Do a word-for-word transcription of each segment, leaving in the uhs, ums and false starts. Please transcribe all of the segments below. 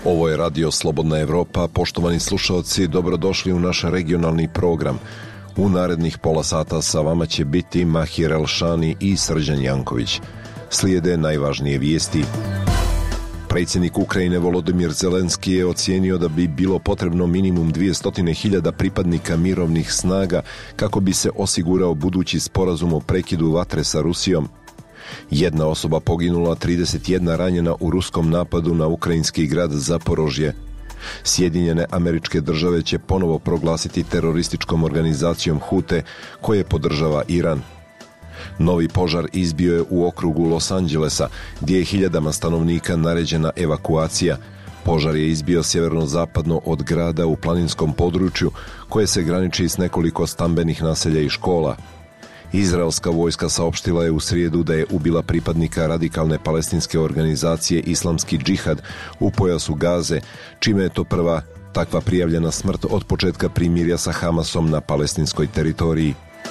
Ovo je Radio Slobodna Evropa. Poštovani slušalci, dobrodošli u naš regionalni program. U narednih pola sata sa vama će biti Mahir Elšani i Srđan Janković. Slijede najvažnije vijesti. Predsjednik Ukrajine Volodimir Zelenski je ocijenio da bi bilo potrebno minimum dvjesto hiljada pripadnika mirovnih snaga kako bi se osigurao budući sporazum o prekidu vatre sa Rusijom. Jedna osoba poginula, trideset jedna ranjena u ruskom napadu na ukrajinski grad Zaporožje. Sjedinjene Američke Države će ponovo proglasiti terorističkom organizacijom Hute koje podržava Iran. Novi požar izbio je u okrugu Los Angelesa, gdje je hiljadama stanovnika naređena evakuacija. Požar je izbio sjeverno-zapadno od grada u planinskom području koje se graniči s nekoliko stambenih naselja i škola. Izraelska vojska saopštila je u srijedu da je ubila pripadnika radikalne palestinske organizacije Islamski džihad u pojasu Gaze, čime je to prva takva prijavljena smrt od početka primirja sa Hamasom na palestinskoj teritoriji.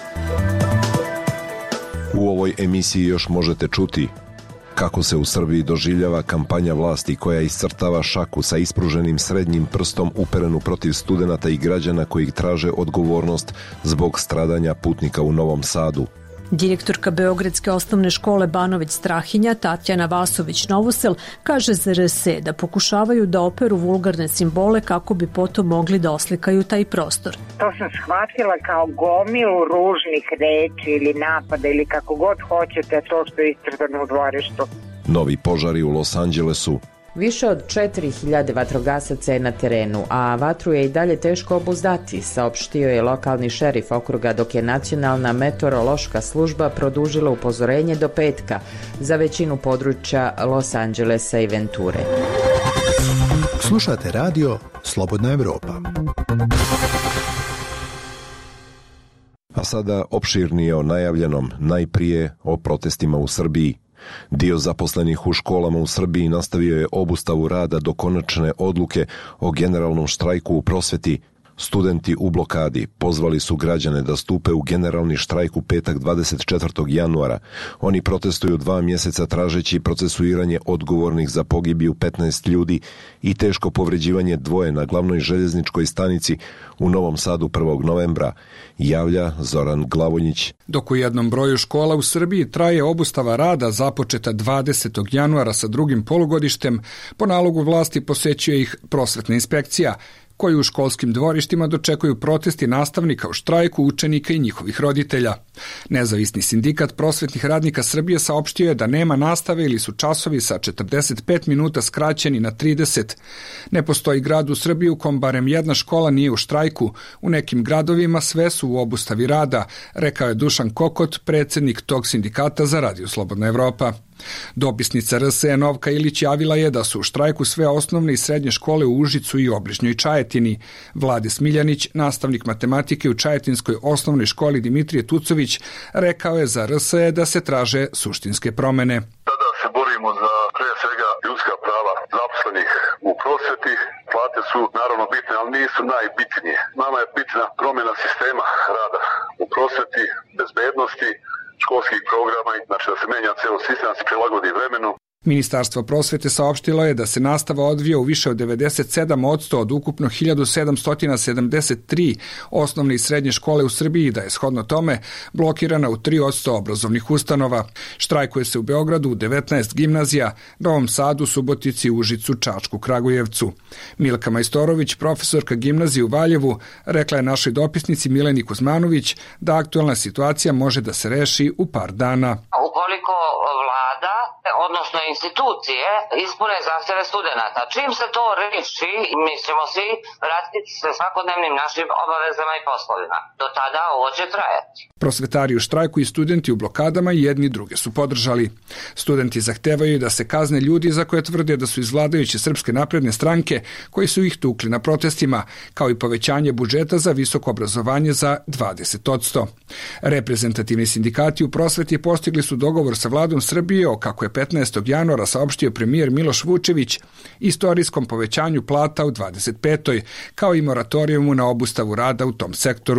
U ovoj emisiji još možete čuti kako se u Srbiji doživljava kampanja vlasti koja iscrtava šaku sa ispruženim srednjim prstom uperenu protiv studenata i građana koji traže odgovornost zbog stradanja putnika u Novom Sadu. Direktorka Beogradske osnovne škole Banović Strahinja Tatjana Vasović-Novosel kaže za R S E da pokušavaju da operu vulgarne simbole kako bi potom mogli da oslikaju taj prostor. To sam shvatila kao gomilu ružnih reči ili napada ili kako god hoćete to što je iscrtano u dvorištu. Novi požari u Los Angelesu. Više od četiri hiljade vatrogasaca je na terenu, a vatru je i dalje teško obuzdati, saopštio je lokalni šerif okruga, dok je nacionalna meteorološka služba produžila upozorenje do petka za većinu područja Los Angelesa i Venture. Slušate radio Slobodna Evropa. A sada opširnije o najavljenom, najprije o protestima u Srbiji. Dio zaposlenih u školama u Srbiji nastavio je obustavu rada do konačne odluke o generalnom štrajku u prosveti. Studenti u blokadi pozvali su građane da stupe u generalni štrajk u petak dvadeset četvrtog januara. Oni protestuju dva mjeseca tražeći procesuiranje odgovornih za pogibiju petnaest ljudi i teško povređivanje dvoje na glavnoj željezničkoj stanici u Novom Sadu prvog novembra, javlja Zoran Glavonjić. Dok u jednom broju škola u Srbiji traje obustava rada započeta dvadesetog januara sa drugim polugodištem, po nalogu vlasti posećuje ih prosvetna inspekcija, koji u školskim dvorištima dočekuju protesti nastavnika u štrajku, učenika i njihovih roditelja. Nezavisni sindikat prosvetnih radnika Srbije saopštio je da nema nastave ili su časovi sa četrdeset pet minuta skraćeni na trideset. Ne postoji grad u Srbiji u kom barem jedna škola nije u štrajku. U nekim gradovima sve su u obustavi rada, rekao je Dušan Kokot, predsjednik tog sindikata za Radio Slobodna Evropa. Dopisnica R S E Novka Ilić javila je da su u štrajku sve osnovne i srednje škole u Užicu i obližnjoj Čajetini. Vlade Smiljanić, nastavnik matematike u Čajetinskoj osnovnoj školi Dimitrije Tucović, rekao je za R S E da se traže suštinske promene. Tada se borimo za pre svega ljudska prava zaposlenih u prosveti. Plate su naravno bitne, ali nisu najbitnije. Nama je bitna promjena sistema rada u prosveti, bezbednosti, školskih programa, znači da se menja ceo sistem, da se prilagodi vremenu. Ministarstvo prosvete saopštilo je da se nastava odvija u više od devedeset sedam posto od ukupno hiljadu sedamsto sedamdeset tri osnovne i srednje škole u Srbiji, da je shodno tome blokirana u tri posto obrazovnih ustanova. Štrajkuje se u Beogradu u devetnaest gimnazija, Novom Sadu, Subotici, Užicu, Čačku, Kragujevcu. Milka Majstorović, profesorka gimnazije u Valjevu, rekla je našoj dopisnici Mileni Kuzmanović da aktualna situacija može da se reši u par dana. Ukoliko vlada, odnosno institucije, ispune zahtjeve studenata. Čim se to reši, mi ćemo svi vratiti se svakodnevnim našim obavezama i poslovima. Do tada ovo će trajati. Prosvetari u štrajku i studenti u blokadama jedni druge su podržali. Studenti zahtevaju da se kazne ljudi za koje tvrde da su iz vladajuće Srpske napredne stranke koji su ih tukli na protestima, kao i povećanje budžeta za visoko obrazovanje za dvadeset posto. Reprezentativni sindikati u prosveti postigli su dogovor sa vladom Srbije o, kako je petnaestog januara saopštio premijer Miloš Vučević, istorijskom povećanju plata u dvadeset petoj kao i moratorijumu na obustavu rada u tom sektoru.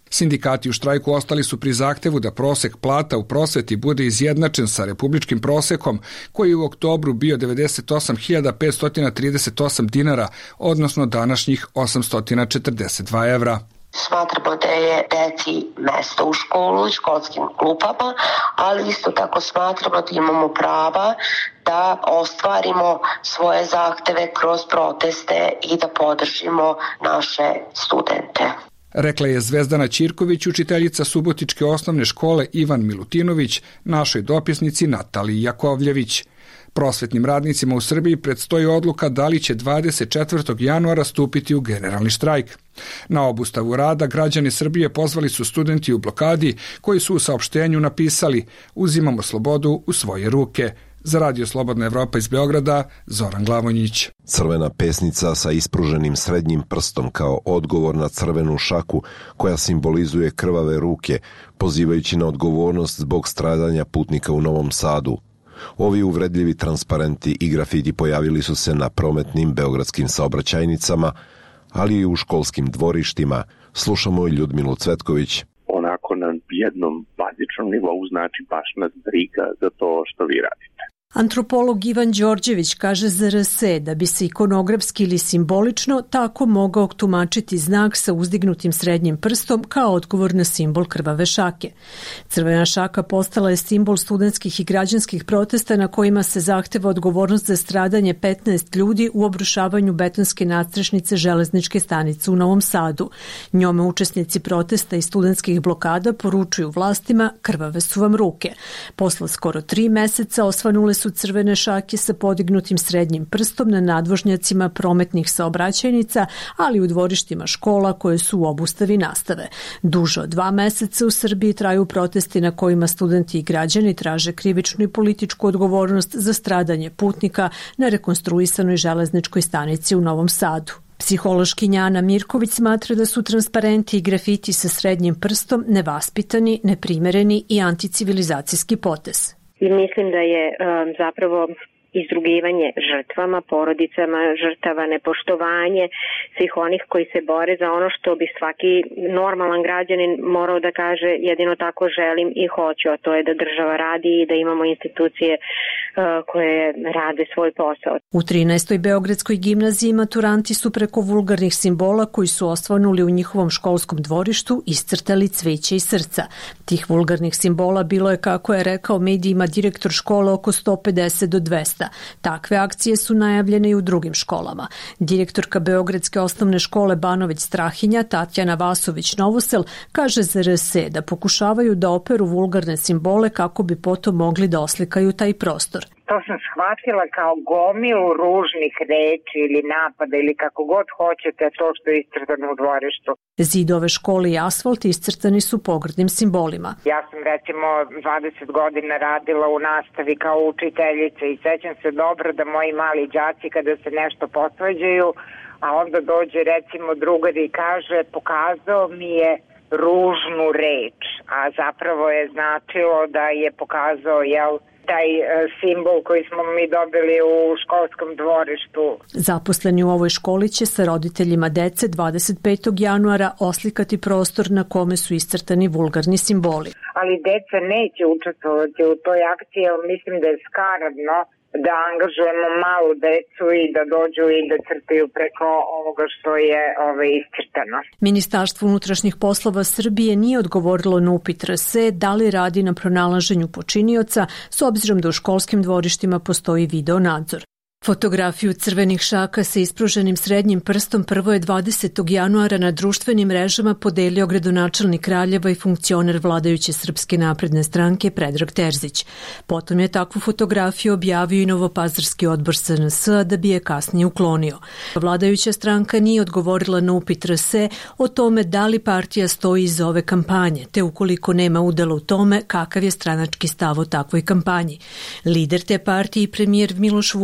Sindikati u štrajku ostali su pri zahtevu da prosek plata u prosveti bude izjednačen sa republičkim prosekom, koji je u oktobru bio devedeset osam hiljada petsto trideset osam dinara, odnosno današnjih osamsto četrdeset dva evra. Smatramo da je deci mesto u školu i školskim klupama, ali isto tako smatramo da imamo prava da ostvarimo svoje zahteve kroz proteste i da podržimo naše studente. Rekla je Zvezdana Ćirković, učiteljica Subotičke osnovne škole Ivan Milutinović, našoj dopisnici Nataliji Jakovljević. Prosvetnim radnicima u Srbiji predstoji odluka da li će dvadeset četvrtog januara stupiti u generalni štrajk. Na obustavu rada građani Srbije pozvali su studenti u blokadi koji su u saopštenju napisali: uzimamo slobodu u svoje ruke. Za Radio Slobodna Evropa iz Beograda, Zoran Glavonjić. Crvena pesnica sa ispruženim srednjim prstom kao odgovor na crvenu šaku koja simbolizuje krvave ruke, pozivajući na odgovornost zbog stradanja putnika u Novom Sadu. Ovi uvredljivi transparenti i grafiti pojavili su se na prometnim beogradskim saobraćajnicama, ali i u školskim dvorištima. Slušamo Ljudmilu Cvetković. Onako na jednom bazičnom nivou znači baš nas briga za to što vi radite. Antropolog Ivan Đorđević kaže za R S da bi se ikonografski ili simbolično tako mogao tumačiti znak sa uzdignutim srednjim prstom kao odgovor na simbol krvave šake. Crvena šaka postala je simbol studentskih i građanskih protesta na kojima se zahteva odgovornost za stradanje petnaest ljudi u obrušavanju betonske nadstrešnice železničke stanice u Novom Sadu. Njome učesnici protesta i studentskih blokada poručuju vlastima: krvave su vam ruke. Posle skoro tri meseca osvanule su crvene šake sa podignutim srednjim prstom na nadvožnjacima prometnih saobraćajnica, ali u dvorištima škola koje su u obustavi nastave. Duže od dva meseca u Srbiji traju protesti na kojima studenti i građani traže krivičnu i političku odgovornost za stradanje putnika na rekonstruisanoj železničkoj stanici u Novom Sadu. Psihološkinja Ana Mirković smatra da su transparenti i grafiti sa srednjim prstom nevaspitani, neprimereni i anticivilizacijski potez. I mislim da je um, zapravo izrugivanje žrtvama, porodicama žrtava, nepoštovanje svih onih koji se bore za ono što bi svaki normalan građanin morao da kaže: jedino tako želim i hoću, a to je da država radi i da imamo institucije uh, koje rade svoj posao. U trinaestoj Beogradskoj gimnaziji maturanti su preko vulgarnih simbola koji su osvanuli u njihovom školskom dvorištu iscrtali cveće i srca. Tih vulgarnih simbola bilo je, kako je rekao medijima direktor škole, oko sto pedeset do dvesta. Takve akcije su najavljene i u drugim školama. Direktorka Beogradske osnovne škole Banović Strahinja, Tatjana Vasović-Novosel, kaže za R S da pokušavaju da operu vulgarne simbole kako bi potom mogli da oslikaju taj prostor. To sam shvatila kao gomilu ružnih reči ili napada ili kako god hoćete, to što je iscrtano u dvorištu. Zidove škole i asfalt iscrtani su pogrdnim simbolima. Ja sam recimo dvadeset godina radila u nastavi kao učiteljica i sećam se dobro da moji mali đaci kada se nešto posvađaju, a onda dođe recimo drugar i kaže: pokazao mi je ružnu reč, a zapravo je značilo da je pokazao, jel, taj simbol koji smo mi dobili u školskom dvorištu. Zaposleni u ovoj školi će sa roditeljima dece dvadeset petog januara oslikati prostor na kome su iscrtani vulgarni simboli. Ali deca neće učestvovati u toj akciji, jer mislim da je skaradno da angažujemo malu decu i da dođu i da crtaju preko ovoga što je ove, iscrtano. Ministarstvo unutrašnjih poslova Srbije nije odgovorilo na upit R S da li radi na pronalaženju počinioca, s obzirom da u školskim dvorištima postoji video nadzor. Fotografiju crvenih šaka sa ispruženim srednjim prstom prvo je dvadesetog januara na društvenim mrežama podelio gradonačelnik Kraljeva i funkcioner vladajuće Srpske napredne stranke Predrag Terzić. Potom je takvu fotografiju objavio i Novopazarski odbor S N S da bi je kasnije uklonio. Vladajuća stranka nije odgovorila na upit R S o tome da li partija stoji iza ove kampanje, te ukoliko nema udela u tome, kakav je stranački stav o takvoj kampanji. Lider te partije i premijer Miloš Vučević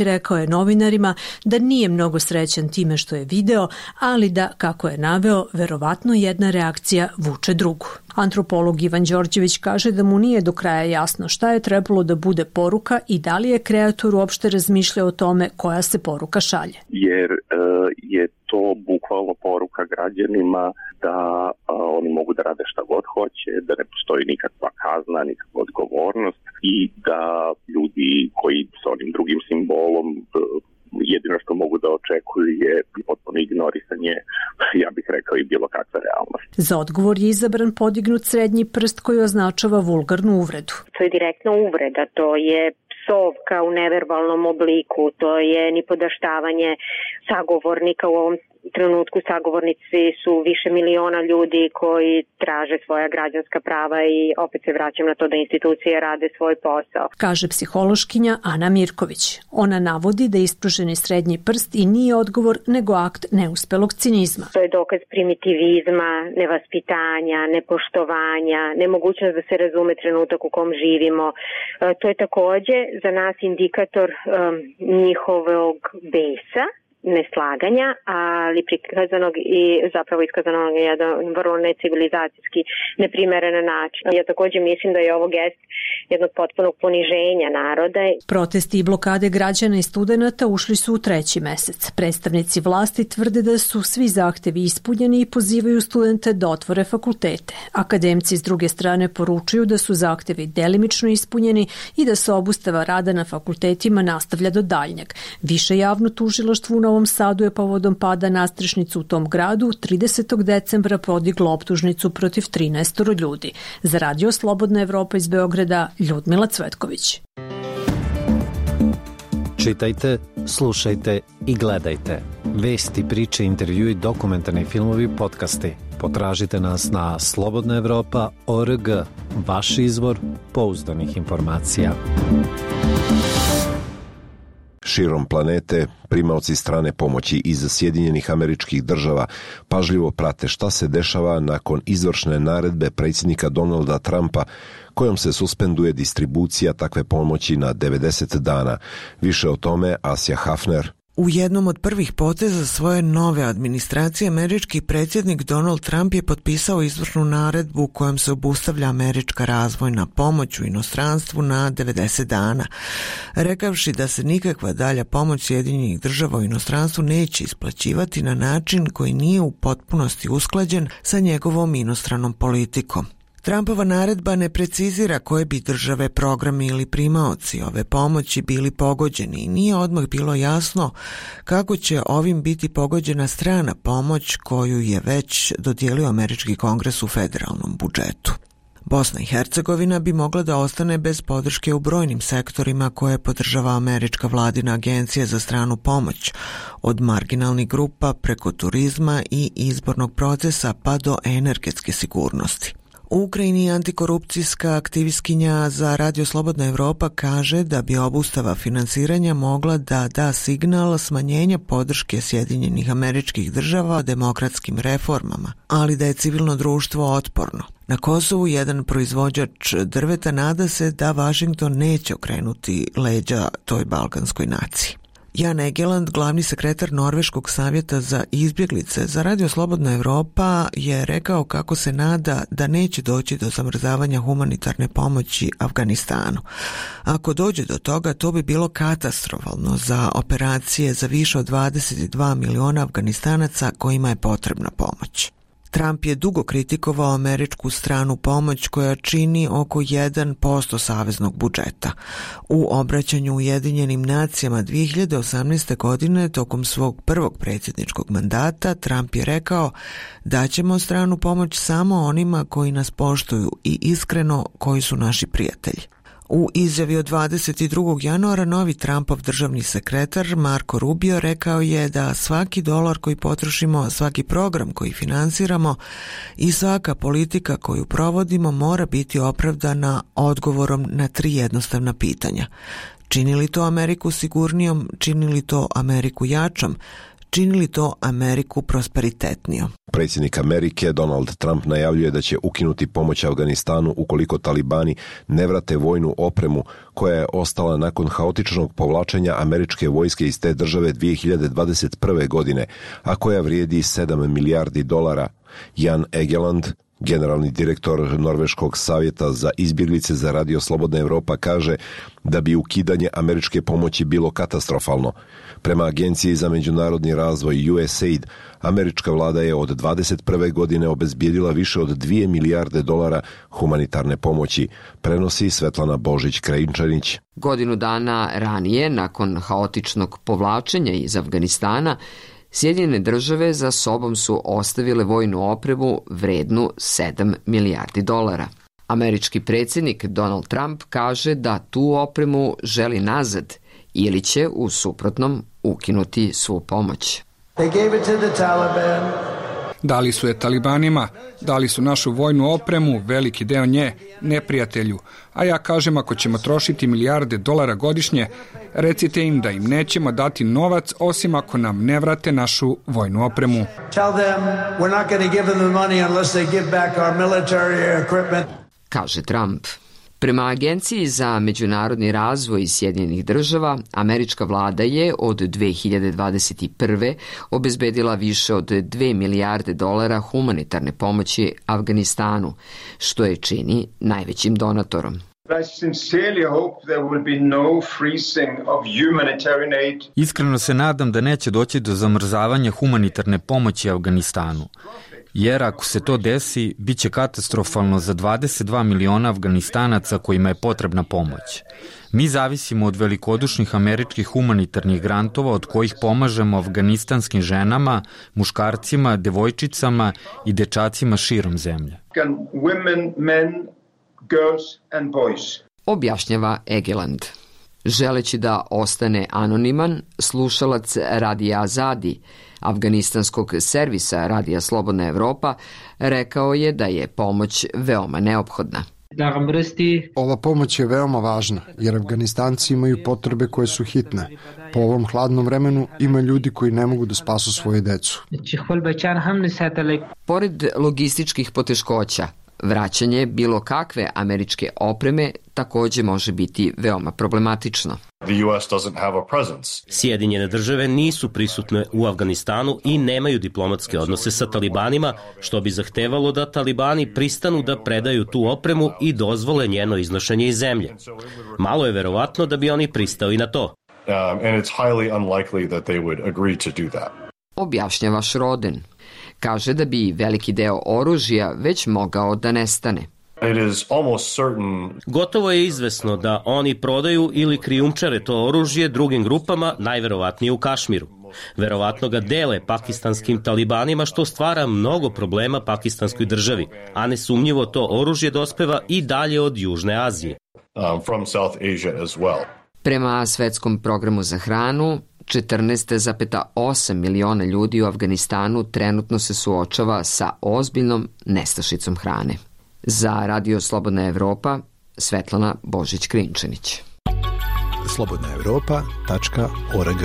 rekao je novinarima da nije mnogo srećan time što je video, ali da, kako je naveo, verovatno jedna reakcija vuče drugu. Antropolog Ivan Đorđević kaže da mu nije do kraja jasno šta je trebalo da bude poruka i da li je kreator uopšte razmišljao o tome koja se poruka šalje. Jer e, je to bukvalno poruka građanima da a, oni mogu da rade šta god hoće, da ne postoji nikakva kazna, nikakva odgovornost i da ljudi koji s onim drugim simbolom e, jedino što mogu da očekuju je potpuno ignorisanje, ja bih rekao, i bilo kakva realnost. Za odgovor je izabran podignut srednji prst koji označava vulgarnu uvredu. To je direktna uvreda, to je psovka u neverbalnom obliku, to je nipodaštavanje sagovornika. U ovom trenutku sagovornici su više miliona ljudi koji traže svoja građanska prava i opet se vraćam na to da institucije rade svoj posao. Kaže psihološkinja Ana Mirković. Ona navodi da je ispruženi srednji prst i nije odgovor nego akt neuspelog cinizma. To je dokaz primitivizma, nevaspitanja, nepoštovanja, nemogućnost da se razume trenutak u kom živimo. To je takođe za nas indikator um, njihovog besa, neslaganja, ali prikazanog i zapravo iskazanog na jedan vrlo necivilizacijski, neprimeren način. Ja također mislim da je ovo gest jednog potpunog poniženja naroda. Protesti i blokade građana i studenata ušli su u treći mesec. Predstavnici vlasti tvrde da su svi zahtevi ispunjeni i pozivaju studente da otvore fakultete. Akademci s druge strane poručuju da su zahtevi delimično ispunjeni i da se obustava rada na fakultetima nastavlja do daljnjeg. Više javno tužilaštvo u Novom Sadu je povodom pada nastrešnicu u tom gradu tridesetog decembra podiglo optužnicu protiv trinaest ljudi. Za Radio Slobodna Evropa iz Beograda, Ljudmila Cvetković. Čitajte, slušajte i gledajte. Vesti, priče, intervjui, dokumentarni filmovi, podcasti. Potražite nas na slobodna evropa tačka org, vaš izvor pouzdanih informacija. Širom planete, primaoci strane pomoći iz Sjedinjenih Američkih Država pažljivo prate šta se dešava nakon izvršne naredbe predsjednika Donalda Trumpa kojom se suspenduje distribucija takve pomoći na devedeset dana. Više o tome Asja Hafner. U jednom od prvih poteza svoje nove administracije američki predsjednik Donald Trump je potpisao izvršnu naredbu kojom se obustavlja američka razvojna pomoć u inostranstvu na devedeset dana, rekavši da se nikakva dalja pomoć Sjedinjenih Država u inostranstvu neće isplaćivati na način koji nije u potpunosti usklađen sa njegovom inostranom politikom. Trumpova naredba ne precizira koje bi države, programi ili primaoci ove pomoći bili pogođeni i nije odmah bilo jasno kako će ovim biti pogođena strana pomoć koju je već dodijelio američki kongres u federalnom budžetu. Bosna i Hercegovina bi mogla da ostane bez podrške u brojnim sektorima koje podržava američka vladina agencija za stranu pomoć, od marginalnih grupa preko turizma i izbornog procesa pa do energetske sigurnosti. U Ukrajini antikorupcijska aktivistkinja za Radio Slobodna Evropa kaže da bi obustava finansiranja mogla da da signal smanjenja podrške Sjedinjenih Američkih Država demokratskim reformama, ali da je civilno društvo otporno. Na Kosovu jedan proizvođač drveta nada se da Washington neće okrenuti leđa toj balkanskoj naciji. Jan Egeland, glavni sekretar Norveškog savjeta za izbjeglice za Radio Slobodna Evropa, je rekao kako se nada da neće doći do zamrzavanja humanitarne pomoći Afganistanu. Ako dođe do toga, to bi bilo katastrofalno za operacije za više od dvadeset dva miliona Afganistanaca kojima je potrebna pomoć. Trump je dugo kritikovao američku stranu pomoć koja čini oko jedan posto saveznog budžeta. U obraćanju Ujedinjenim nacijama dvije hiljade osamnaeste. godine tokom svog prvog predsjedničkog mandata Trump je rekao da ćemo stranu pomoć samo onima koji nas poštuju i iskreno koji su naši prijatelji. U izjavi od dvadeset drugog januara novi Trumpov državni sekretar Marco Rubio rekao je da svaki dolar koji potrošimo, svaki program koji finansiramo i svaka politika koju provodimo mora biti opravdana odgovorom na tri jednostavna pitanja. Čini li to Ameriku sigurnijom, čini li to Ameriku jačom, činili to Ameriku prosperitetnijom. Predsjednik Amerike Donald Trump najavljuje da će ukinuti pomoć Afganistanu ukoliko talibani ne vrate vojnu opremu koja je ostala nakon haotičnog povlačenja američke vojske iz te države dvije hiljade dvadeset prve. godine, a koja vrijedi sedam milijardi dolara. Jan Egeland, generalni direktor Norveškog savjeta za izbjeglice za Radio Slobodna Evropa, kaže da bi ukidanje američke pomoći bilo katastrofalno. Prema Agenciji za međunarodni razvoj U S A I D, američka vlada je od dvadeset prve. godine obezbijedila više od dvije milijarde dolara humanitarne pomoći, prenosi Svetlana Božić-Krajinčanić. Godinu dana ranije, nakon haotičnog povlačenja iz Afganistana, Sjedinjene države za sobom su ostavile vojnu opremu vrednu sedam milijardi dolara. Američki predsjednik Donald Trump kaže da tu opremu želi nazad ili će u suprotnom ukinuti svu pomoć. Dali su je talibanima, dali su našu vojnu opremu, veliki deo nje, neprijatelju. A ja kažem, ako ćemo trošiti milijarde dolara godišnje, recite im da im nećemo dati novac osim ako nam ne vrate našu vojnu opremu. Kaže Trump. Prema Agenciji za međunarodni razvoj Sjedinjenih država, američka vlada je od dve hiljade dvadeset prve. obezbedila više od dve milijarde dolara humanitarne pomoći Afganistanu, što je čini najvećim donatorom. Iskreno se nadam da neće doći do zamrzavanja humanitarne pomoći Afganistanu. Jer ako se to desi, bit će katastrofalno za dvadeset dva miliona Afganistanaca kojima je potrebna pomoć. Mi zavisimo od velikodušnih američkih humanitarnih grantova od kojih pomažemo afganistanskim ženama, muškarcima, devojčicama i dečacima širom zemlje. Objašnjava Egeland. Želeći da ostane anoniman, slušalac Radija Azadi, afganistanskog servisa Radija Slobodna Evropa, rekao je da je pomoć veoma neophodna. Ova pomoć je veoma važna, jer Afganistanci imaju potrebe koje su hitne. Po ovom hladnom vremenu ima ljudi koji ne mogu da spasu svoje decu. Pored logističkih poteškoća, vraćanje bilo kakve američke opreme takođe može biti veoma problematično. Sjedinjene države nisu prisutne u Afganistanu i nemaju diplomatske odnose sa talibanima, što bi zahtevalo da talibani pristanu da predaju tu opremu i dozvole njeno iznošenje iz zemlje. Malo je verovatno da bi oni pristali na to. Objašnjava Schroden. Kaže da bi veliki deo oružja već mogao da nestane. Gotovo je izvesno da oni prodaju ili krijumčare to oružje drugim grupama, najverovatnije u Kašmiru. Verovatno ga dele pakistanskim talibanima, što stvara mnogo problema pakistanskoj državi, a nesumnjivo to oružje dospeva i dalje od Južne Azije. Prema svetskom programu za hranu, četrnaest zarez osam miliona ljudi u Afganistanu trenutno se suočava sa ozbiljnom nestašicom hrane. Za Radio Slobodna Evropa, Svetlana Božić-Krinčanić. slobodna evropa tačka org.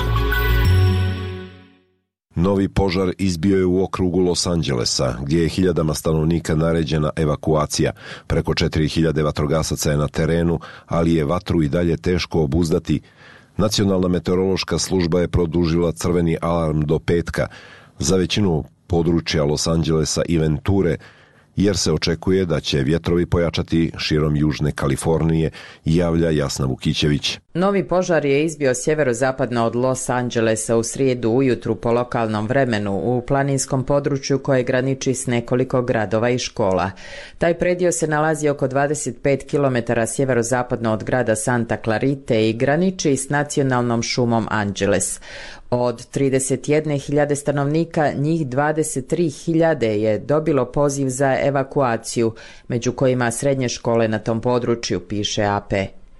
Novi požar izbio je u okrugu Los Angelesa, gdje je hiljadama stanovnika naređena evakuacija. Preko četiri hiljade vatrogasaca je na terenu, ali je vatru i dalje teško obuzdati. Nacionalna meteorološka služba je produžila crveni alarm do petka za većinu područja Los Angelesa i Venture, jer se očekuje da će vjetrovi pojačati širom Južne Kalifornije, javlja Jasna Vukićević. Novi požar je izbio sjeverozapadno od Los Angelesa u srijedu ujutru po lokalnom vremenu u planinskom području koje graniči s nekoliko gradova i škola. Taj predio se nalazi oko dvadeset pet kilometara sjeverozapadno od grada Santa Clarite i graniči s nacionalnom šumom Angeles. Od trideset jedne hiljade stanovnika, njih dvadeset tri hiljade je dobilo poziv za evakuaciju, među kojima srednje škole na tom području, piše A P.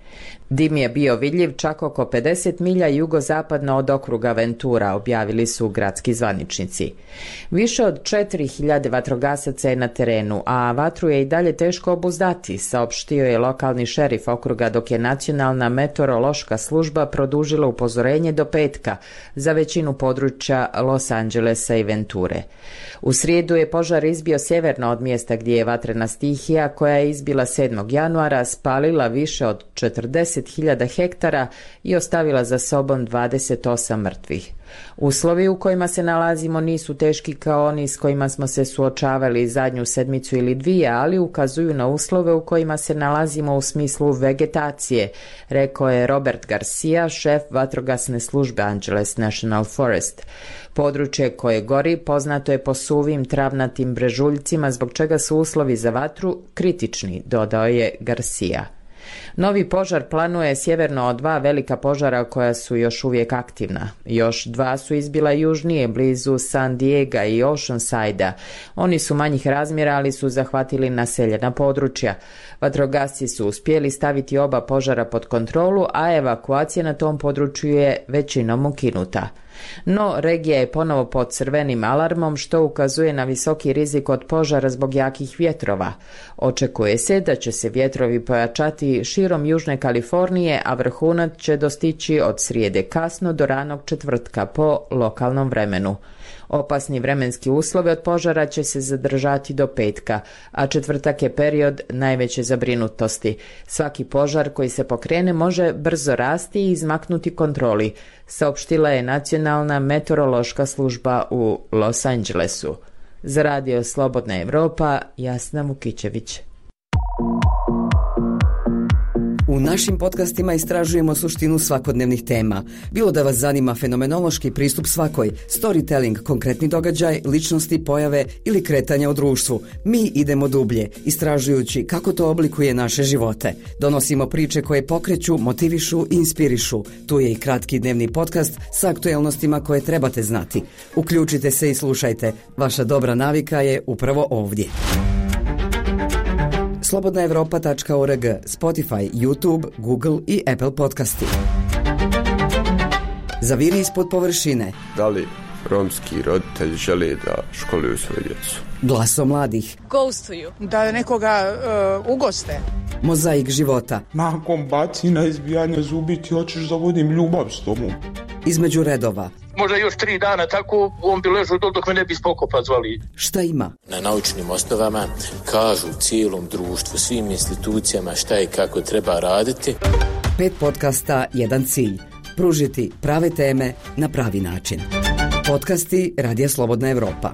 Dim je bio vidljiv čak oko pedeset milja jugozapadno od okruga Ventura, objavili su gradski zvaničnici. Više od četiri hiljade vatrogasaca je na terenu, a vatru je i dalje teško obuzdati, saopštio je lokalni šerif okruga, dok je nacionalna meteorološka služba produžila upozorenje do petka za većinu područja Los Angelesa i Venture. U srijedu je požar izbio sjeverno od mjesta gdje je vatrena stihija, koja je izbila sedmog januara, spalila više od četrdeset hiljada hektara i ostavila za sobom dvadeset osam mrtvih. Uslovi u kojima se nalazimo nisu teški kao oni s kojima smo se suočavali zadnju sedmicu ili dvije, ali ukazuju na uslove u kojima se nalazimo u smislu vegetacije, rekao je Robert Garcia, šef vatrogasne službe Angeles National Forest. Područje koje gori poznato je po suvim travnatim brežuljcima, zbog čega su uslovi za vatru kritični, dodao je Garcia. Novi požar planuje sjeverno od dva velika požara koja su još uvijek aktivna. Još dva su izbila južnije, blizu San Diega i Oceanside-a. Oni su manjih razmjera, ali su zahvatili naseljena područja. Vatrogasci su uspjeli staviti oba požara pod kontrolu, a evakuacija na tom području je većinom ukinuta. No, regija je ponovo pod crvenim alarmom, što ukazuje na visoki rizik od požara zbog jakih vjetrova. Očekuje se da će se vjetrovi pojačati širom južne Kalifornije, a vrhunac će dostići od srijede kasno do ranog četvrtka po lokalnom vremenu. Opasni vremenski uslovi od požara će se zadržati do petka, a četvrtak je period najveće zabrinutosti. Svaki požar koji se pokrene može brzo rasti i izmaknuti kontroli, saopštila je nacionalna meteorološka služba u Los Angelesu. Za radio Slobodna Evropa, Jasna Vukićević. U našim podcastima istražujemo suštinu svakodnevnih tema. Bilo da vas zanima fenomenološki pristup svakoj, storytelling, konkretni događaj, ličnosti, pojave ili kretanja u društvu. Mi idemo dublje, istražujući kako to oblikuje naše živote. Donosimo priče koje pokreću, motivišu i inspirišu. Tu je i kratki dnevni podcast sa aktuelnostima koje trebate znati. Uključite se i slušajte. Vaša dobra navika je upravo ovdje. slobodna evropa tačka org, Spotify, YouTube, Google i Apple podcasti. Zaviri ispod površine. Da li romski roditelji žele da školuju svoje djecu? Glaso mladih. Ghostuju. Da nekoga uh, ugoste. Mozaik života. Nakon bacina, izbijanja zubi ti hoćeš da vodim ljubav s tobom. Između redova. Možda još tri dana tako on bi ležao dok me ne bi spokopa zvali. Šta ima? Na naučnim osnovama kažu cijelom društvu, svim institucijama šta i kako treba raditi. Pet podcasta, jedan cilj. Pružiti prave teme na pravi način. Podcasti Radija Slobodna Evropa.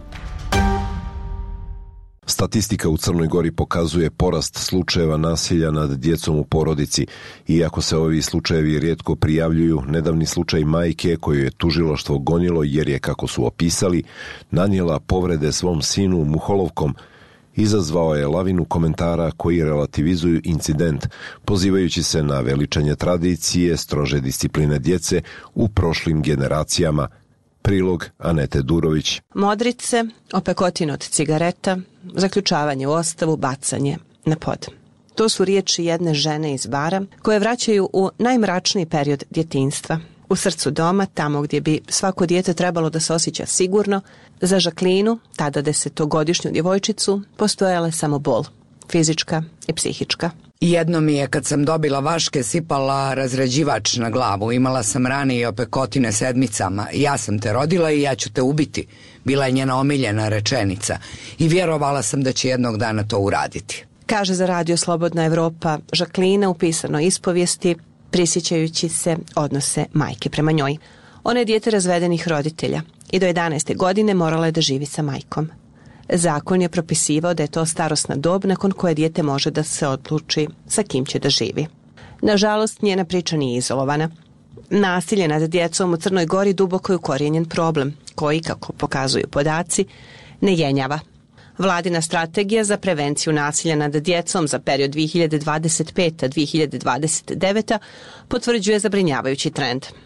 Statistika u Crnoj Gori pokazuje porast slučajeva nasilja nad djecom u porodici. Iako se ovi slučajevi rijetko prijavljuju, nedavni slučaj majke koju je tužilaštvo gonilo jer je, kako su opisali, nanijela povrede svom sinu muholovkom, izazvao je lavinu komentara koji relativizuju incident, pozivajući se na veličanje tradicije, strože discipline djece u prošlim generacijama. Prilog Anete Durović. Modrice, opekotin od cigareta, zaključavanje u ostavu, bacanje na pod. To su riječi jedne žene iz bara koje vraćaju u najmračniji period djetinjstva. U srcu doma, tamo gdje bi svako dijete trebalo da se osjeća sigurno, za Žaklinu, tada desetogodišnju djevojčicu, postojala je samo bol, fizička i psihička. Jedno mi je kad sam dobila vaške sipala razređivač na glavu. Imala sam rane i opekotine sedmicama. Ja sam te rodila i ja ću te ubiti. Bila je njena omiljena rečenica. I vjerovala sam da će jednog dana to uraditi. Kaže za radio Slobodna Evropa Žaklina u pisanoj ispovijesti, prisjećajući se odnose majke prema njoj. Ona je dijete razvedenih roditelja i do jedanaeste godine morala je da živi sa majkom. Zakon je propisivao da je to starosna dob nakon koje dijete može da se odluči sa kim će da živi. Nažalost, njena priča nije izolovana. Nasilje nad djecom u Crnoj Gori duboko je ukorijenjen problem, koji, kako pokazuju podaci, ne jenjava. Vladina strategija za prevenciju nasilja nad djecom za period dvije hiljade dvadeset pete do dvije hiljade dvadeset devete potvrđuje zabrinjavajući trend.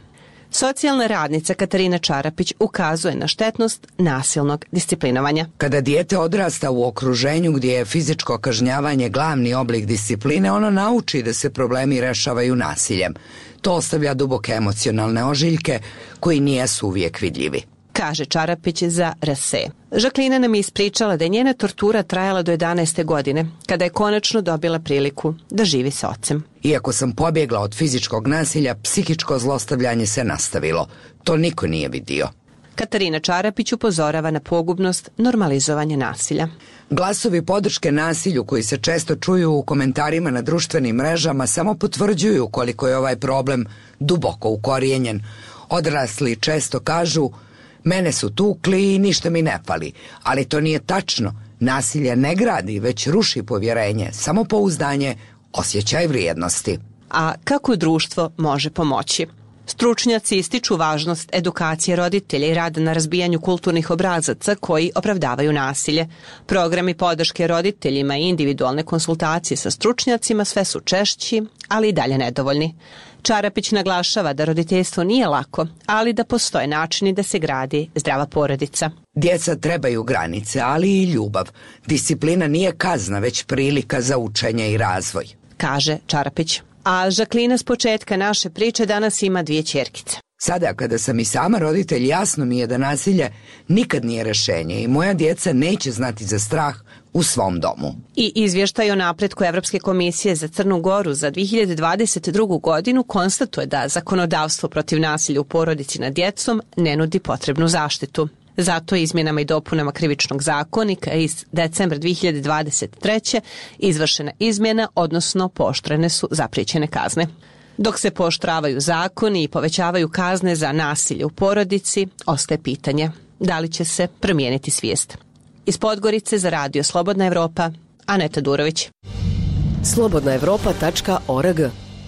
Socijalna radnica Katarina Čarapić ukazuje na štetnost nasilnog disciplinovanja. Kada dijete odrasta u okruženju gdje je fizičko kažnjavanje glavni oblik discipline, ono nauči da se problemi rešavaju nasiljem. To ostavlja duboke emocionalne ožiljke koji nijesu uvijek vidljivi, kaže Čarapić za R S E. Žaklina nam je ispričala da je njena tortura trajala do jedanaeste godine, kada je konačno dobila priliku da živi sa ocem. Iako sam pobjegla od fizičkog nasilja, psihičko zlostavljanje se nastavilo. To niko nije vidio. Katarina Čarapić upozorava na pogubnost normalizovanja nasilja. Glasovi podrške nasilju koji se često čuju u komentarima na društvenim mrežama samo potvrđuju koliko je ovaj problem duboko ukorijenjen. Odrasli često kažu: mene su tukli i ništa mi ne fali, ali to nije tačno. Nasilje ne gradi, već ruši povjerenje, samopouzdanje, osjećaj vrijednosti. A kako društvo može pomoći? Stručnjaci ističu važnost edukacije roditelja i rada na razbijanju kulturnih obrazaca koji opravdavaju nasilje. Programi podrške roditeljima i individualne konsultacije sa stručnjacima sve su češći, ali i dalje nedovoljni. Čarapić naglašava da roditeljstvo nije lako, ali da postoje načini da se gradi zdrava porodica. Djeca trebaju granice, ali i ljubav. Disciplina nije kazna, već prilika za učenje i razvoj, kaže Čarapić. A Žaklina s početka naše priče danas ima dvije ćerkice. Sada kada sam i sama roditelj, jasno mi je da nasilje nikad nije rešenje i moja djeca neće znati za strah u svom domu. I izvještaj o napretku Evropske komisije za Crnu Goru za dvije hiljade dvadeset drugu. godinu konstatuje da zakonodavstvo protiv nasilja u porodici nad djecom ne nudi potrebnu zaštitu. Zato izmjenama i dopunama Krivičnog zakonika iz decembra dvije hiljade dvadeset treće. izvršena izmjena, odnosno pooštrene su zapriječene kazne. Dok se pooštravaju zakoni i povećavaju kazne za nasilje u porodici, ostaje pitanje da li će se promijeniti svijest. Iz Podgorice za radio Slobodna Evropa, Aneta Durović. slobodna evropa tačka org.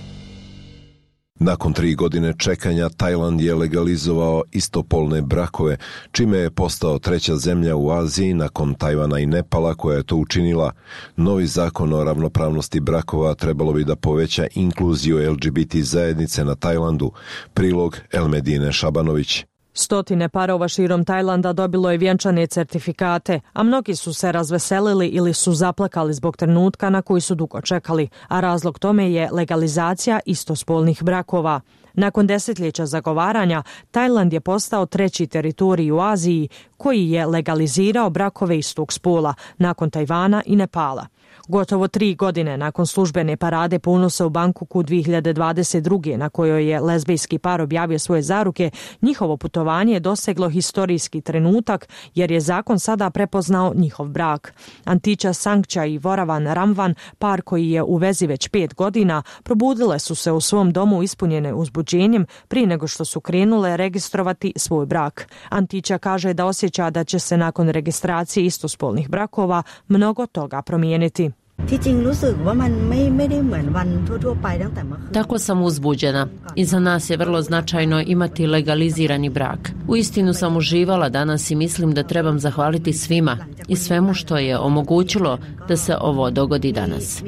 Nakon tri godine čekanja, Tajland je legalizovao istopolne brakove, čime je postao treća zemlja u Aziji nakon Tajvana i Nepala koja je to učinila. Novi zakon o ravnopravnosti brakova trebalo bi da poveća inkluziju L G B T zajednice na Tajlandu. Prilog Elmedine Šabanović. Stotine parova širom Tajlanda dobilo je vjenčane certifikate, a mnogi su se razveselili ili su zaplakali zbog trenutka na koji su dugo čekali, a razlog tome je legalizacija istospolnih brakova. Nakon desetljeća zagovaranja, Tajland je postao treći teritorij u Aziji koji je legalizirao brakove istog spola, nakon Tajvana i Nepala. Gotovo tri godine nakon službene parade ponosa u Bangkoku dvije hiljade dvadeset druge. na kojoj je lezbijski par objavio svoje zaruke, njihovo putovanje je doseglo historijski trenutak jer je zakon sada prepoznao njihov brak. Antića Sangcha i Voravan Ramvan, par koji je u vezi već pet godina, probudile su se u svom domu ispunjene uzbuđenjem prije nego što su krenule registrovati svoj brak. Antića kaže da osjeća da će se nakon registracije istospolnih brakova mnogo toga promijeniti. Tako sam uzbuđena. I za nas je vrlo značajno imati legalizirani brak. Uistinu sam uživala danas i mislim da trebam zahvaliti svima i svemu što je omogućilo da se ovo dogodi danas.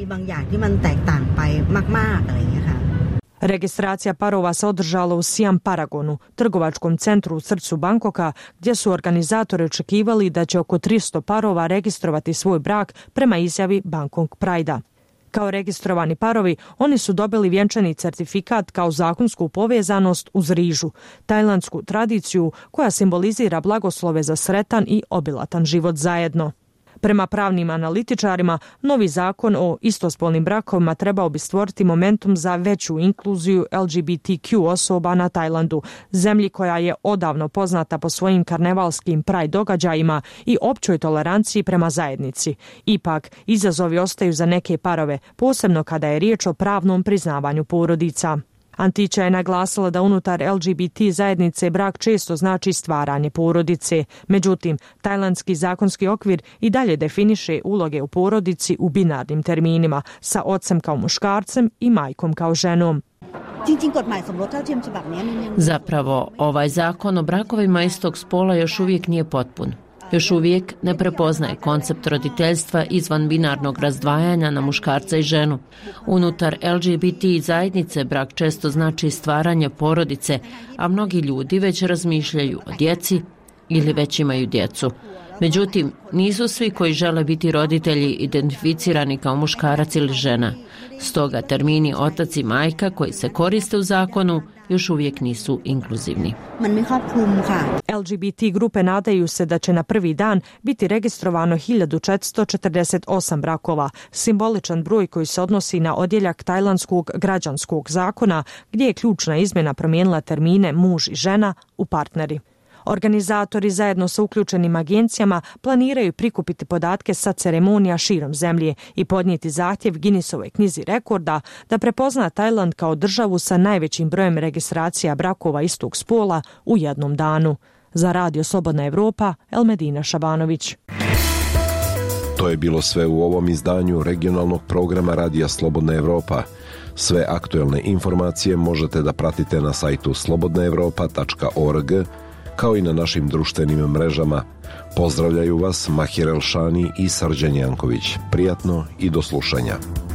Registracija parova se održala u Siam Paragonu, trgovačkom centru u srcu Bangkoka, gdje su organizatori očekivali da će oko tristo parova registrovati svoj brak prema izjavi Bangkok Pride-a. Kao registrovani parovi, oni su dobili vjenčani certifikat kao zakonsku povezanost uz rižu, tajlandsku tradiciju koja simbolizira blagoslove za sretan i obilatan život zajedno. Prema pravnim analitičarima, novi zakon o istospolnim brakovima trebao bi stvoriti momentum za veću inkluziju L G B T Q osoba na Tajlandu, zemlji koja je odavno poznata po svojim karnevalskim Pride događajima i općoj toleranciji prema zajednici. Ipak, izazovi ostaju za neke parove, posebno kada je riječ o pravnom priznavanju porodica. Antića je naglasila da unutar L G B T zajednice brak često znači stvaranje porodice. Međutim, tajlandski zakonski okvir i dalje definiše uloge u porodici u binarnim terminima, sa ocem kao muškarcem i majkom kao ženom. Zapravo, ovaj zakon o brakovima istog spola još uvijek nije potpun. još uvijek ne prepoznaje koncept roditeljstva izvan binarnog razdvajanja na muškarca i ženu. Unutar L G B T zajednice brak često znači stvaranje porodice, a mnogi ljudi već razmišljaju o djeci ili već imaju djecu. Međutim, nisu svi koji žele biti roditelji identificirani kao muškarac ili žena. Stoga termini otac i majka koji se koriste u zakonu još uvijek nisu inkluzivni. L G B T grupe nadaju se da će na prvi dan biti registrovano hiljadu četiristo četrdeset osam brakova, simboličan broj koji se odnosi na odjeljak tajlandskog građanskog zakona, gdje je ključna izmjena promijenila termine muž i žena u partneri. Organizatori zajedno sa uključenim agencijama planiraju prikupiti podatke sa ceremonija širom zemlje i podnijeti zahtjev Guinnessovoj knjizi rekorda da prepozna Tajland kao državu sa najvećim brojem registracija brakova istog spola u jednom danu. Za Radio Slobodna Evropa, Elmedina Šabanović. To je bilo sve u ovom izdanju regionalnog programa Radija Slobodna Evropa. Sve aktuelne informacije možete da pratite na sajtu slobodna evropa tačka org, kao i na našim društvenim mrežama. Pozdravljaju vas Mahir Elšani i Srđan Janković. Prijatno i do slušanja.